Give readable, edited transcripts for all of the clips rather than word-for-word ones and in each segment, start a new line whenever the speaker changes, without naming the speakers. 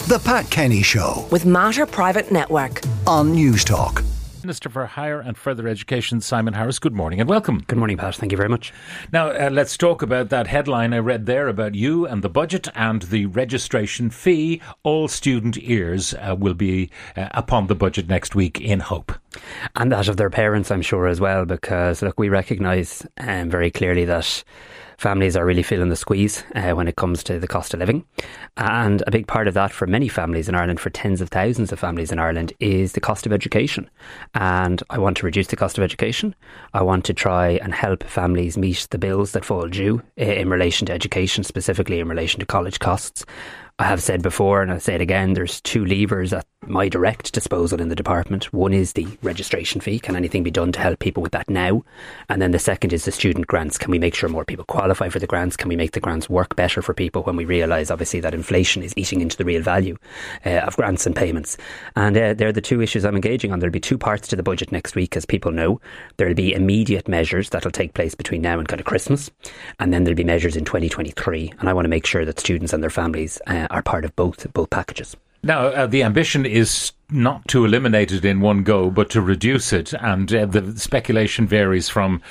The Pat Kenny Show
with Mater Private Network
on News Talk.
Minister for Higher and Further Education, Simon Harris, good morning and welcome.
Good morning, Pat. Thank you very much.
Now, let's talk about that headline I read there about you and the budget and the registration fee. All student ears will be upon the budget next week in hope.
And that of their parents, I'm sure, as well, because, look, we recognise very clearly that families are really feeling the squeeze when it comes to the cost of living. And a big part of that for many families in Ireland, for tens of thousands of families in Ireland, is the cost of education. And I want to reduce the cost of education. I want to try and help families meet the bills that fall due in relation to education, specifically in relation to college costs. I have said before, and I'll say it again, there's two levers at my direct disposal in the department. One is the registration fee. Can anything be done to help people with that now? And then the second is the student grants. Can we make sure more people qualify for the grants? Can we make the grants work better for people when we realise, obviously, that inflation is eating into the real value of grants and payments? And they're the two issues I'm engaging on. There'll be two parts to the budget next week, as people know. There'll be immediate measures that'll take place between now and kind of Christmas. And then there'll be measures in 2023. And I want to make sure that students and their families are part of both packages.
Now, the ambition is not to eliminate it in one go, but to reduce it. And the speculation varies from,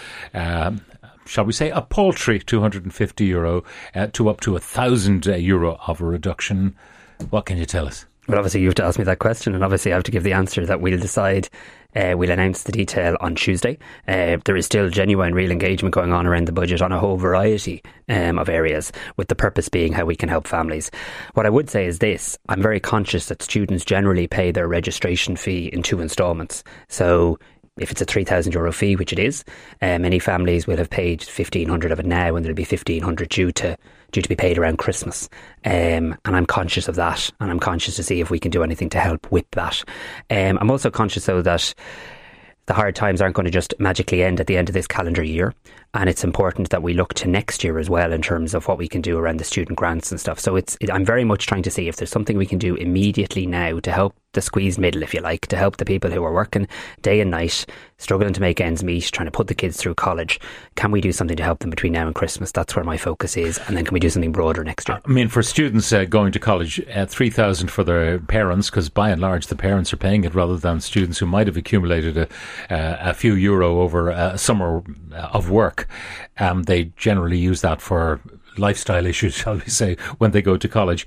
shall we say, a paltry €250 to up to €1,000 of a reduction. What can you tell us?
Well, obviously, you have to ask me that question, and obviously I have to give the answer that we'll decide. We'll announce the detail on Tuesday. There is still genuine, real engagement going on around the budget on a whole variety of areas, with the purpose being how we can help families. What I would say is this: I'm very conscious that students generally pay their registration fee in two instalments. So if it's a €3,000 fee, which it is, many families will have paid €1,500 of it now, and there'll be €1,500 due to be paid around Christmas. And I'm conscious of that, and I'm conscious to see if we can do anything to help with that. I'm also conscious, though, that the hard times aren't going to just magically end at the end of this calendar year. And it's important that we look to next year as well in terms of what we can do around the student grants and stuff. So I'm very much trying to see if there's something we can do immediately now to help the squeezed middle, if you like, to help the people who are working day and night, struggling to make ends meet, trying to put the kids through college. Can we do something to help them between now and Christmas? That's where my focus is. And then can we do something broader next year?
I mean, for students going to college, $3,000 for their parents, because by and large the parents are paying it rather than students who might have accumulated a few euro over a summer of work. They generally use that for lifestyle issues, shall we say, when they go to college.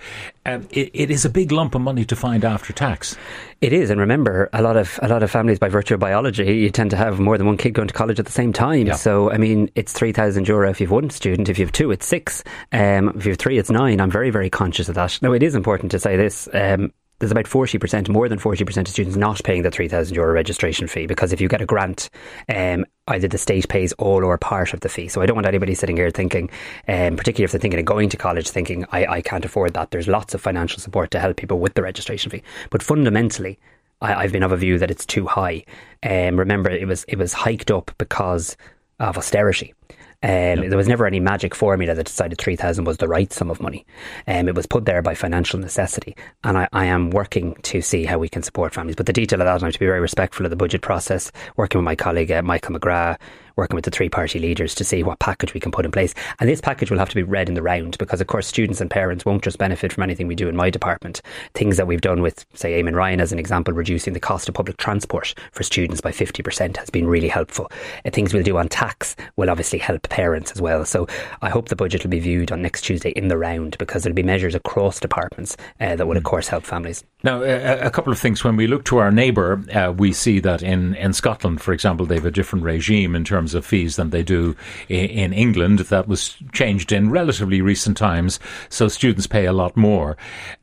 It is a big lump of money to find after tax.
It is, and remember, a lot of families, by virtue of biology, you tend to have more than one kid going to college at the same time. Yeah. So, I mean, it's €3,000 if you've one student. If you have two, it's £6,000. If you have three, it's £9,000. I'm very, very conscious of that. Now, it is important to say this. There's about 40%, more than 40% of students not paying the €3,000 registration fee, because if you get a grant, either the state pays all or part of the fee. So I don't want anybody sitting here thinking, particularly if they're thinking of going to college, thinking, I can't afford that. There's lots of financial support to help people with the registration fee. But fundamentally, I've been of a view that it's too high. Remember, it was hiked up because of austerity. There was never any magic formula that decided 3,000 was the right sum of money. It was put there by financial necessity, and I am working to see how we can support families. But the detail of that, and I have to be very respectful of the budget process, working with my colleague Michael McGrath, working with the three-party leaders to see what package we can put in place. And this package will have to be read in the round, because of course students and parents won't just benefit from anything we do in my department. Things that we've done with, say, Eamon Ryan as an example, reducing the cost of public transport for students by 50% has been really helpful. Things we'll do on tax will obviously help parents as well. So I hope the budget will be viewed on next Tuesday in the round, because there'll be measures across departments that will of course help families.
Now, a couple of things. When we look to our neighbour, we see that in Scotland, for example, they have a different regime in terms of fees than they do in England. That was changed in relatively recent times, so students pay a lot more.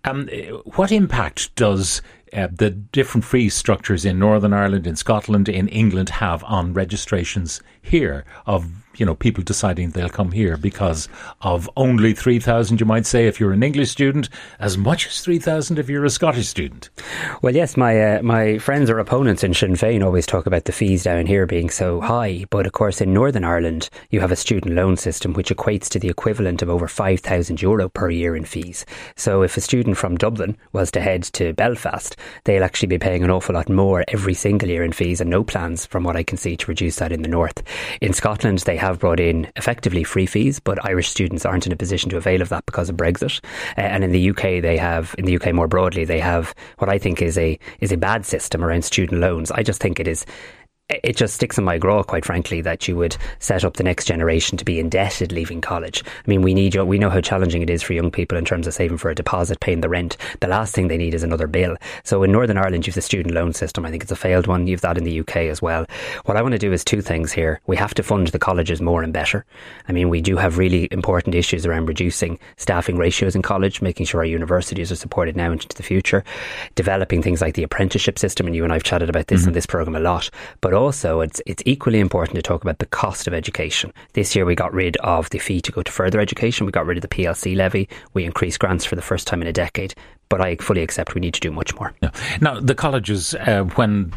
What impact does the different fee structures in Northern Ireland, in Scotland, in England have on registrations here of, you know, people deciding they'll come here because of only 3,000, you might say, if you're an English student, as much as 3,000 if you're a Scottish student?
Well, yes, my friends or opponents in Sinn Féin always talk about the fees down here being so high, but of course in Northern Ireland you have a student loan system which equates to the equivalent of over €5,000 per year in fees. So if a student from Dublin was to head to Belfast, they'll actually be paying an awful lot more every single year in fees, and no plans, from what I can see, to reduce that in the north. In Scotland, they have brought in effectively free fees, but Irish students aren't in a position to avail of that because of Brexit. And in the UK more broadly, they have what I think is a bad system around student loans. I just think it just sticks in my craw, quite frankly, that you would set up the next generation to be indebted leaving college. I mean, we know how challenging it is for young people in terms of saving for a deposit, paying the rent. The last thing they need is another bill. So in Northern Ireland, you have the student loan system. I think it's a failed one. You have that in the UK as well. What I want to do is two things here. We have to fund the colleges more and better. I mean, we do have really important issues around reducing staffing ratios in college, making sure our universities are supported now into the future, developing things like the apprenticeship system, and you and I have chatted about this in this programme a lot. But also, it's equally important to talk about the cost of education. This year we got rid of the fee to go to further education. We got rid of the PLC levy. We increased grants for the first time in a decade. But I fully accept we need to do much more. Yeah.
Now, the colleges, when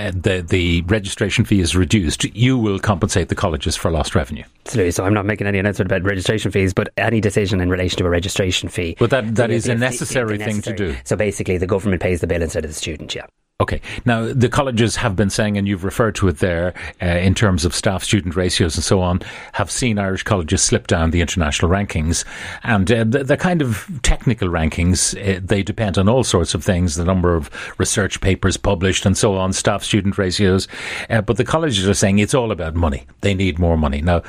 the registration fee is reduced, you will compensate the colleges for lost revenue.
Absolutely. So I'm not making any announcement about registration fees, but any decision in relation to a registration fee.
But that is a necessary thing to do.
So basically, the government pays the bill instead of the student, yeah.
Okay. Now, the colleges have been saying, and you've referred to it there, in terms of staff-student ratios and so on, have seen Irish colleges slip down the international rankings. And the kind of technical rankings, they depend on all sorts of things, the number of research papers published and so on, staff-student ratios. But the colleges are saying it's all about money. They need more money. Now,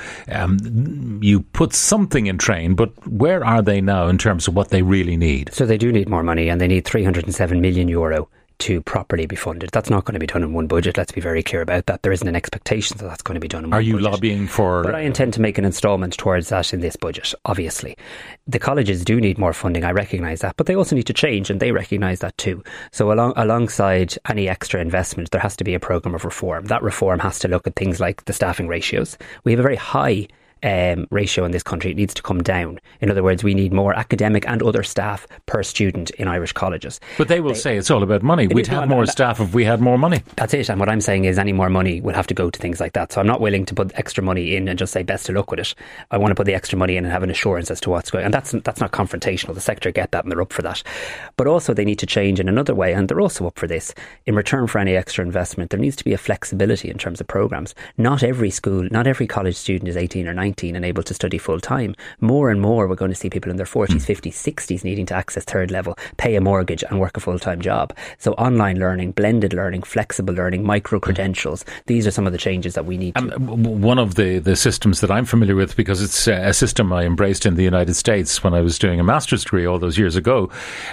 you put something in train, but where are they now in terms of what they really need?
So they do need more money, and they need €307 million to properly be funded. That's not going to be done in one budget. Let's be very clear about that. There isn't an expectation that that's going to be done in one budget.
Are you lobbying for...
But I intend to make an instalment towards that in this budget, obviously. The colleges do need more funding, I recognise that, but they also need to change, and they recognise that too. So alongside any extra investment, there has to be a programme of reform. That reform has to look at things like the staffing ratios. We have a very high ratio in this country. It needs to come down. In other words, we need more academic and other staff per student in Irish colleges.
But they will say it's all about money. We'd have more staff if we had more money.
That's it. And what I'm saying is any more money will have to go to things like that. So I'm not willing to put extra money in and just say best of luck with it. I want to put the extra money in and have an assurance as to what's going on. And that's not confrontational. The sector get that and they're up for that. But also they need to change in another way, and they're also up for this. In return for any extra investment, there needs to be a flexibility in terms of programmes. Not every college student is 18 or 19 and able to study full time. More and more we're going to see people in their 40s, 50s, 60s needing to access third level, pay a mortgage and work a full-time job. So online learning, blended learning, flexible learning, micro-credentials, these are some of the changes that we need to...
One of the systems that I'm familiar with, because it's a system I embraced in the United States when I was doing a master's degree all those years ago,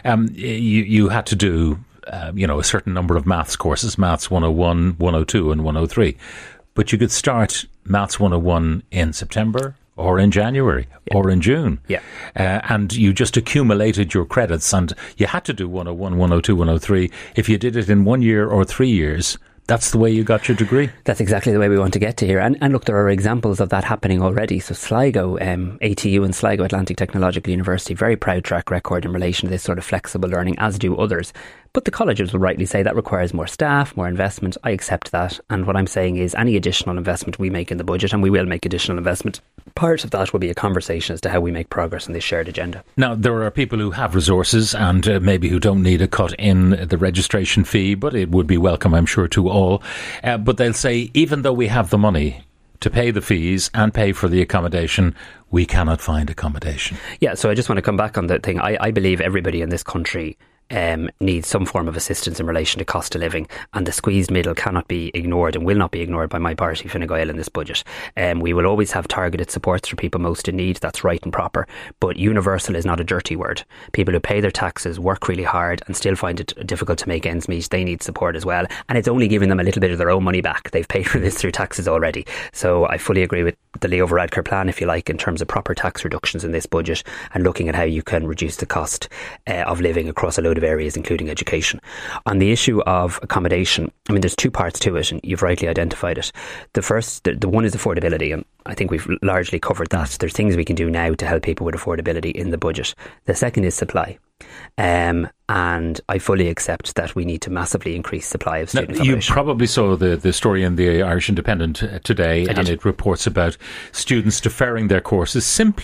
you had to do a certain number of maths courses, Maths 101, 102 and 103. But you could start Maths 101 in September or in January or in June.
Yeah.
And you just accumulated your credits, and you had to do 101, 102, 103. If you did it in 1 year or 3 years, that's the way you got your degree.
That's exactly the way we want to get to here. And look, there are examples of that happening already. So Sligo, ATU and Sligo Atlantic Technological University, very proud track record in relation to this sort of flexible learning, as do others. But the colleges will rightly say that requires more staff, more investment. I accept that. And what I'm saying is any additional investment we make in the budget, and we will make additional investment, part of that will be a conversation as to how we make progress on this shared agenda.
Now, there are people who have resources and maybe who don't need a cut in the registration fee, but it would be welcome, I'm sure, to all. But they'll say, even though we have the money to pay the fees and pay for the accommodation, we cannot find accommodation.
Yeah, so I just want to come back on that thing. I believe everybody in this country needs some form of assistance in relation to cost of living, and the squeezed middle cannot be ignored and will not be ignored by my party, Fine Gael, in this budget. We will always have targeted supports for people most in need. That's right and proper, but universal is not a dirty word. People who pay their taxes, work really hard and still find it difficult to make ends meet, they need support as well, and it's only giving them a little bit of their own money back. They've paid for this through taxes already. So I fully agree with the Leo Varadkar plan, if you like, in terms of proper tax reductions in this budget and looking at how you can reduce the cost of living across a load of areas, including education. On the issue of accommodation, I mean, there's two parts to it, and you've rightly identified it. The first, the one is affordability, and I think we've largely covered that. There's things we can do now to help people with affordability in the budget. The second is supply. And I fully accept that we need to massively increase supply of student accommodation.
You probably saw the story in the Irish Independent today, and it reports about students deferring their courses simply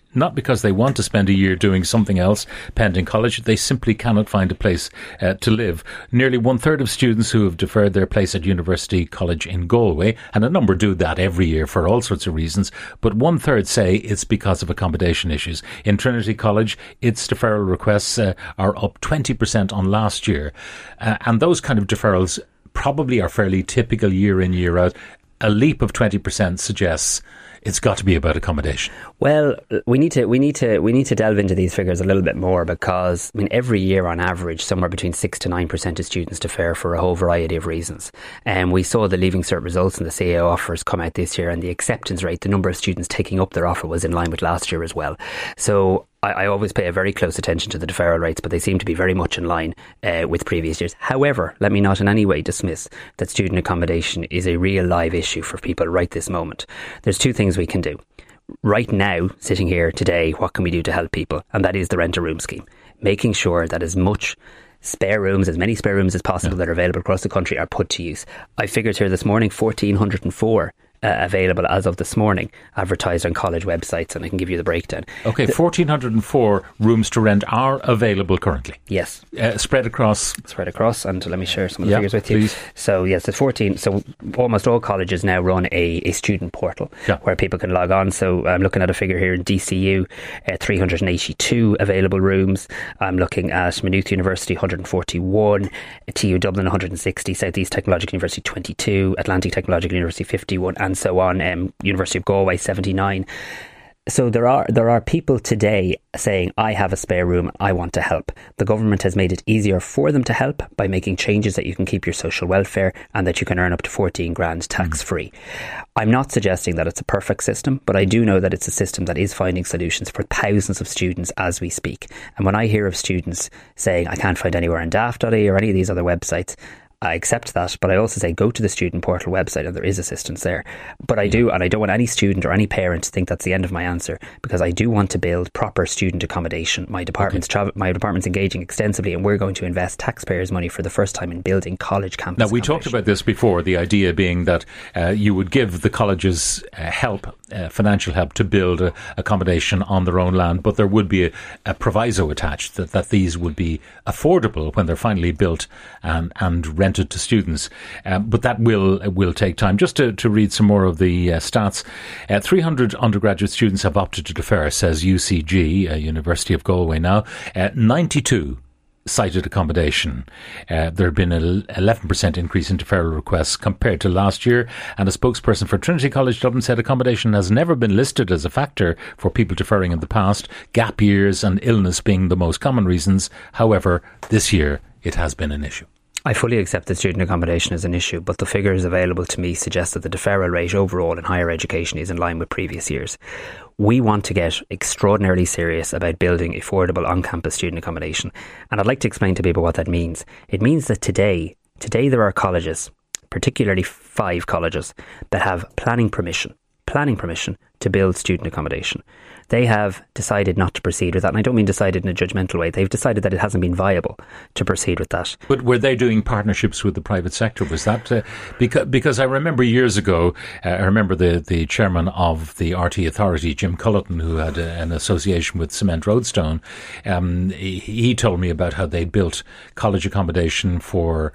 not because they want to spend a year doing something else pending college. They simply cannot find a place to live. Nearly 1/3 of students who have deferred their place at University College in Galway, and a number do that every year for all sorts of reasons, but 1/3 say it's because of accommodation issues. In Trinity College, its deferral requests are up 20% on last year. And those kind of deferrals probably are fairly typical year in, year out. A leap of 20% suggests it's got to be about accommodation.
Well, we need to delve into these figures a little bit more, because every year on average somewhere between 6 to 9% of students defer for a whole variety of reasons. And we saw the Leaving Cert results and the CAO offers come out this year, and the acceptance rate, the number of students taking up their offer, was in line with last year as well. So I always pay a very close attention to the deferral rates, but they seem to be very much in line with previous years. However, let me not in any way dismiss that student accommodation is a real live issue for people right this moment. There's two things we can do. Right now, sitting here today, what can we do to help people? And that is the Rent a Room scheme. Making sure that as many spare rooms as possible that are available across the country are put to use. I figured here this morning, 1,404 available as of this morning, advertised on college websites, and I can give you the breakdown.
Okay, 1,404 rooms to rent are available currently.
Yes.
Spread across,
and let me share some of the figures with you.
Please.
So yes, it's 14. So almost all colleges now run a student portal where people can log on. So I'm looking at a figure here in DCU, 382 available rooms. I'm looking at Maynooth University, 141, TU Dublin, 160, South East Technological University, 22, Atlantic Technological University, 51, and so on. University of Galway, 79. So there are people today saying, I have a spare room, I want to help. The government has made it easier for them to help by making changes that you can keep your social welfare and that you can earn up to 14 grand tax free. I'm not suggesting that it's a perfect system, but I do know that it's a system that is finding solutions for thousands of students as we speak. And when I hear of students saying, I can't find anywhere on daft.ie or any of these other websites, I accept that, but I also say go to the student portal website and there is assistance there. But I do, and I don't want any student or any parent to think that's the end of my answer, because I do want to build proper student accommodation. My department's engaging extensively, and we're going to invest taxpayers' money for the first time in building college campuses.
Now, we talked about this before, the idea being that you would give the colleges financial help to build accommodation on their own land, but there would be a proviso attached that these would be affordable when they're finally built and rented to students. But that will take time. Just to read some more of the stats, 300 undergraduate students have opted to defer, says UCG, University of Galway now. 92 cited accommodation. There had been an 11% increase in deferral requests compared to last year, and a spokesperson for Trinity College Dublin said accommodation has never been listed as a factor for people deferring in the past, gap years and illness being the most common reasons. However, this year it has been an issue.
I fully accept that student accommodation is an issue, but the figures available to me suggest that the deferral rate overall in higher education is in line with previous years. We want to get extraordinarily serious about building affordable on-campus student accommodation, and I'd like to explain to people what that means. It means that today there are colleges, particularly 5 colleges, that have planning permission to build student accommodation. They have decided not to proceed with that, and I don't mean decided in a judgmental way. They've decided that it hasn't been viable to proceed with that.
But were they doing partnerships with the private sector? Was that because I remember years ago, I remember the chairman of the RT Authority, Jim Culleton, who had an association with Cement Roadstone. He told me about how they built college accommodation for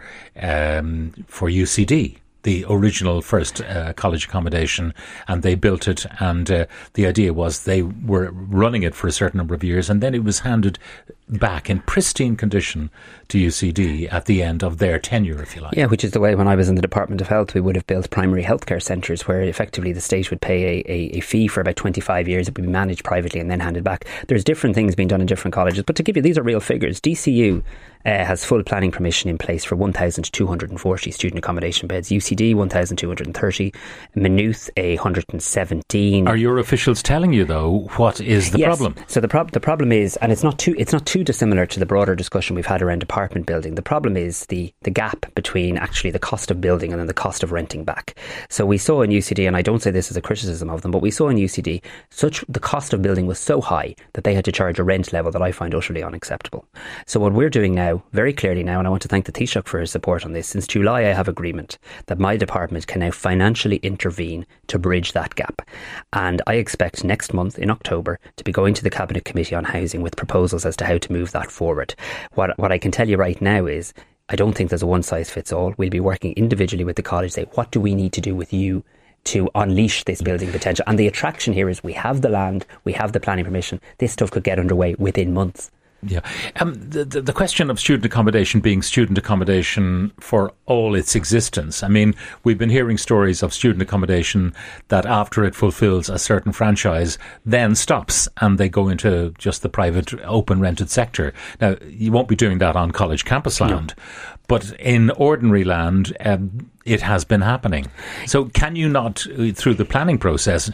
UCD. The original first college accommodation, and they built it, and the idea was they were running it for a certain number of years, and then it was handed back in pristine condition to UCD at the end of their tenure, if you like.
Yeah, which is the way when I was in the Department of Health, we would have built primary healthcare centres where effectively the state would pay a fee for about 25 years. It would be managed privately and then handed back. There's different things being done in different colleges, but to give you, these are real figures. DCU has full planning permission in place for 1,240 student accommodation beds. UCD 1,230, Maynooth 117.
Are your officials telling you though what is the problem?
So the problem is, and it's not too dissimilar to the broader discussion we've had around apartment building. The problem is the gap between actually the cost of building and then the cost of renting back. So we saw in UCD, and I don't say this as a criticism of them, but we saw in UCD the cost of building was so high that they had to charge a rent level that I find utterly unacceptable. So what we're doing now now, very clearly now, and I want to thank the Taoiseach for his support on this. Since July, I have agreement that my department can now financially intervene to bridge that gap. And I expect next month, in October, to be going to the Cabinet Committee on Housing with proposals as to how to move that forward. What I can tell you right now is, I don't think there's a one-size-fits-all. We'll be working individually with the college, say, what do we need to do with you to unleash this building potential? And the attraction here is we have the land, we have the planning permission. This stuff could get underway within months.
Yeah. The question of student accommodation being student accommodation for all its existence. I mean, we've been hearing stories of student accommodation that after it fulfills a certain franchise then stops and they go into just the private open rented sector. Now, you won't be doing that on college campus land, but in ordinary land, it has been happening. So can you not, through the planning process,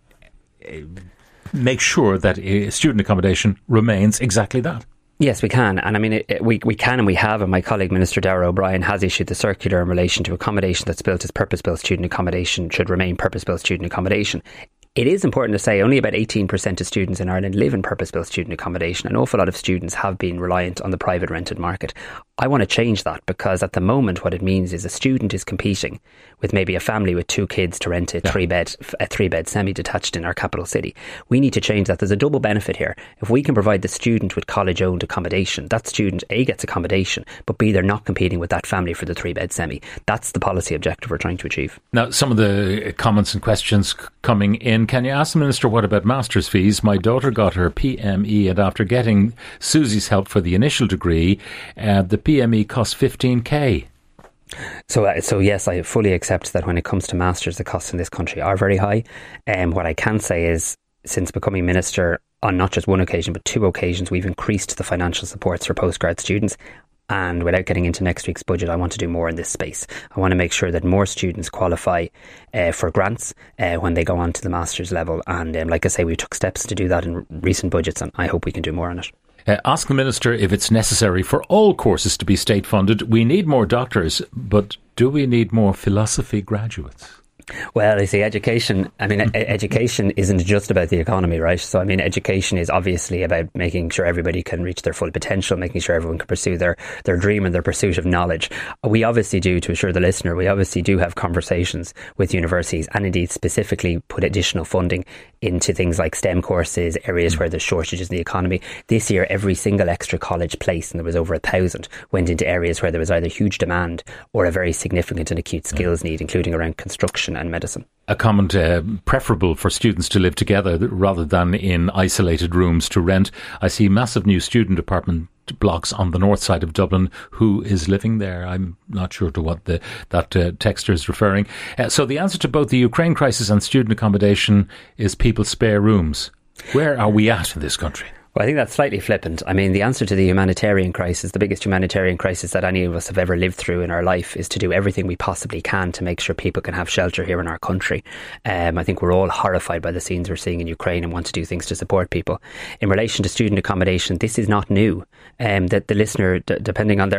make sure that student accommodation remains exactly that?
Yes, we can. And I mean, we can and we have. And my colleague, Minister Darragh O'Brien, has issued the circular in relation to accommodation that's built as purpose-built student accommodation should remain purpose-built student accommodation. It is important to say only about 18% of students in Ireland live in purpose-built student accommodation. An awful lot of students have been reliant on the private rented market. I want to change that, because at the moment what it means is a student is competing with maybe a family with 2 kids to rent a three-bed semi-detached in our capital city. We need to change that. There's a double benefit here. If we can provide the student with college-owned accommodation, that student A gets accommodation, but B, they're not competing with that family for the 3-bed semi. That's the policy objective we're trying to achieve.
Now, some of the comments and questions coming in. Can you ask the Minister what about master's fees? My daughter got her PME, and after getting Susie's help for the initial degree, the PME cost 15k.
So yes, I fully accept that when it comes to masters, the costs in this country are very high. And what I can say is, since becoming minister, on not just one occasion but 2 occasions, we've increased the financial supports for postgrad students. And without getting into next week's budget, I want to do more in this space. I want to make sure that more students qualify for grants when they go on to the master's level. And like I say, we took steps to do that in recent budgets, and I hope we can do more on it.
Ask the Minister if it's necessary for all courses to be state funded. We need more doctors, but do we need more philosophy graduates?
Well, you see, education isn't just about the economy, right? So, I mean, education is obviously about making sure everybody can reach their full potential, making sure everyone can pursue their dream and their pursuit of knowledge. We obviously do, to assure the listener, we obviously do have conversations with universities, and indeed specifically put additional funding into things like STEM courses, areas where there's shortages in the economy. This year, every single extra college place, and there was over 1,000, went into areas where there was either huge demand or a very significant and acute skills need, including around construction and medicine.
A comment, preferable for students to live together rather than in isolated rooms to rent. I see massive new student apartment blocks on the north side of Dublin. Who is living there? I'm not sure to what that texter is referring. So the answer to both the Ukraine crisis and student accommodation is people's spare rooms. Where are we at in this country?
Well, I think that's slightly flippant. I mean, the answer to the humanitarian crisis, the biggest humanitarian crisis that any of us have ever lived through in our life, is to do everything we possibly can to make sure people can have shelter here in our country. I think we're all horrified by the scenes we're seeing in Ukraine and want to do things to support people. In relation to student accommodation, this is not new. That the listener, depending on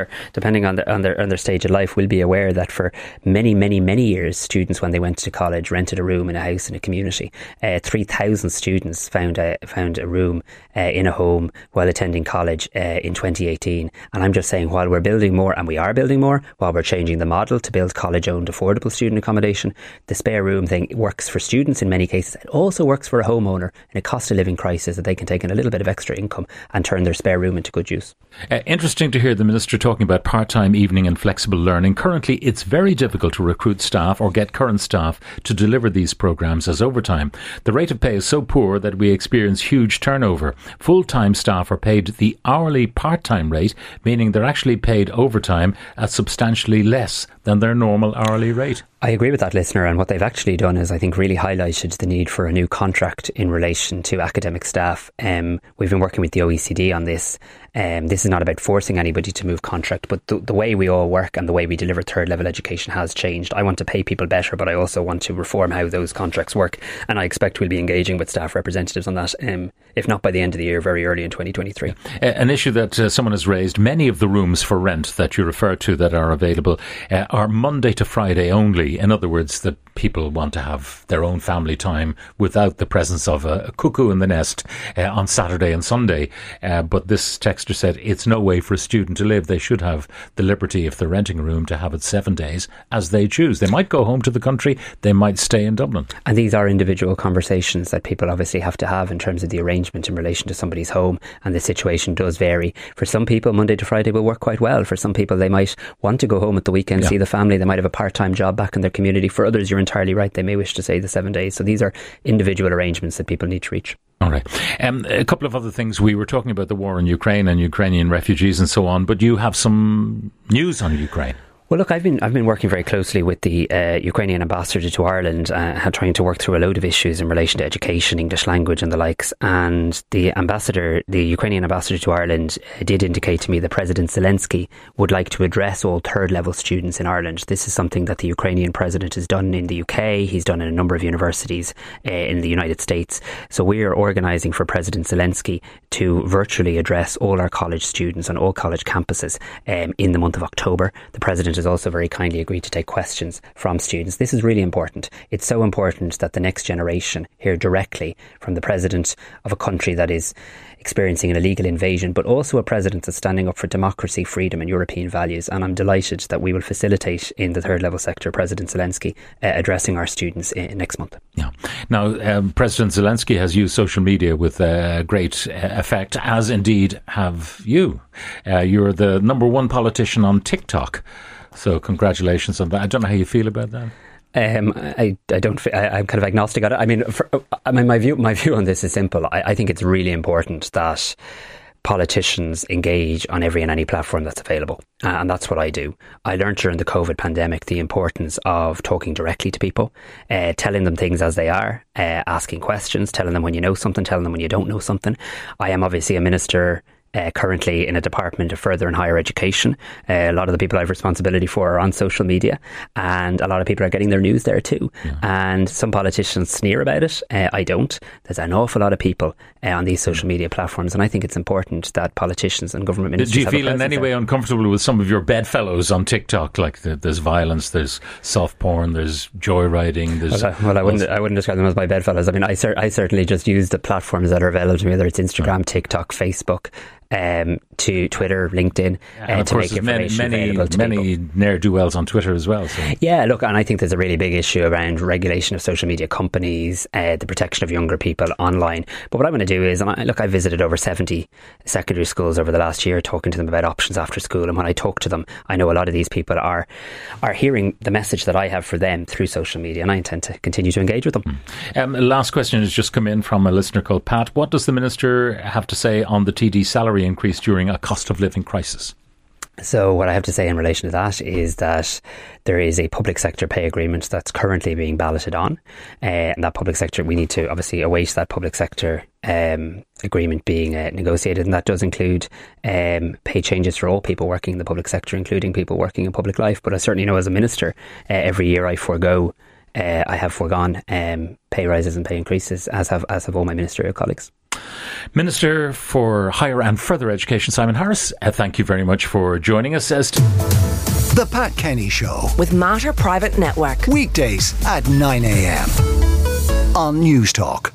their stage of life, will be aware that for many, many, many years, students, when they went to college, rented a room in a house in a community. 3,000 students found a room in a home while attending college in 2018. And I'm just saying, while we're building more, and we are building more, while we're changing the model to build college-owned affordable student accommodation, the spare room thing works for students in many cases. It also works for a homeowner in a cost of living crisis, that they can take in a little bit of extra income and turn their spare room into good use.
Interesting to hear the Minister talking about part-time, evening and flexible learning. Currently, it's very difficult to recruit staff or get current staff to deliver these programmes as overtime. The rate of pay is so poor that we experience huge turnover. Full-time staff are paid the hourly part-time rate, meaning they're actually paid overtime at substantially less than their normal hourly rate.
I agree with that listener, and what they've actually done is, I think, really highlighted the need for a new contract in relation to academic staff. We've been working with the OECD on this. This is not about forcing anybody to move contract, but the way we all work and the way we deliver third level education has changed. I want to pay people better, but I also want to reform how those contracts work, and I expect we'll be engaging with staff representatives on that, if not by the end of the year, very early in 2023.
An issue that someone has raised: many of the rooms for rent that you refer to that are available are Monday to Friday only. In other words, that people want to have their own family time without the presence of a cuckoo in the nest on Saturday and Sunday. But this texter said it's no way for a student to live. They should have the liberty, if they're renting a room, to have it 7 days as they choose. They might go home to the country, they might stay in Dublin.
And these are individual conversations that people obviously have to have in terms of the arrangement in relation to somebody's home, and the situation does vary. For some people, Monday to Friday will work quite well. For some people, they might want to go home at the weekend, see the family. They might have a part-time job back in their community. For others, you're entirely right, they may wish to stay the 7 days. So these are individual arrangements that people need to reach.
All right. A couple of other things. We were talking about the war in Ukraine and Ukrainian refugees and so on, but you have some news on Ukraine.
Well, look, I've been working very closely with the Ukrainian ambassador to Ireland, trying to work through a load of issues in relation to education, English language and the likes. And the Ukrainian ambassador to Ireland did indicate to me that President Zelensky would like to address all third level students in Ireland. This is something that the Ukrainian president has done in the UK. He's done in a number of universities in the United States. So we are organising for President Zelensky to virtually address all our college students on all college campuses in the month of October. The president has also very kindly agreed to take questions from students. This is really important. It's so important that the next generation hear directly from the president of a country that is experiencing an illegal invasion, but also a president that's standing up for democracy, freedom and European values. And I'm delighted that we will facilitate in the third level sector President Zelensky addressing our students next month.
Yeah. Now, President Zelensky has used social media with great effect, as indeed have you. You're the number one politician on TikTok. So congratulations on that. I don't know how you feel about that.
I'm kind of agnostic on it. My view on this is simple. I think it's really important that politicians engage on every and any platform that's available. And that's what I do. I learned during the COVID pandemic the importance of talking directly to people, telling them things as they are, asking questions, telling them when you know something, telling them when you don't know something. I am obviously a minister currently in a department of further and higher education. A lot of the people I have responsibility for are on social media, and a lot of people are getting their news there too. Yeah. And some politicians sneer about it. I don't. There's an awful lot of people on these social media platforms, and I think it's important that politicians and government ministers.
Do you feel in any way uncomfortable with some of your bedfellows on TikTok? Like there's violence, there's soft porn, there's joyriding.
I wouldn't describe them as my bedfellows. I mean, I certainly just use the platforms that are available to me, whether it's Instagram, TikTok, Facebook, to Twitter, LinkedIn, to make information available to
many ne'er-do-wells on Twitter as well. So.
Yeah, look, and I think there's a really big issue around regulation of social media companies, the protection of younger people online. But what I'm going to do is, I visited over 70 secondary schools over the last year, talking to them about options after school. And when I talk to them, I know a lot of these people are hearing the message that I have for them through social media, and I intend to continue to engage with them.
Last question has just come in from a listener called Pat. What does the Minister have to say on the TD salary increase during a cost of living crisis?
So what I have to say in relation to that is that there is a public sector pay agreement that's currently being balloted on, and that public sector, we need to obviously await that public sector agreement being negotiated, and that does include pay changes for all people working in the public sector, including people working in public life. But I certainly know as a minister, every year I have foregone pay rises and pay increases, as have all my ministerial colleagues.
Minister for Higher and Further Education, Simon Harris, thank you very much for joining us.
The Pat Kenny Show
with Mater Private Network.
Weekdays at 9 a.m. on News Talk.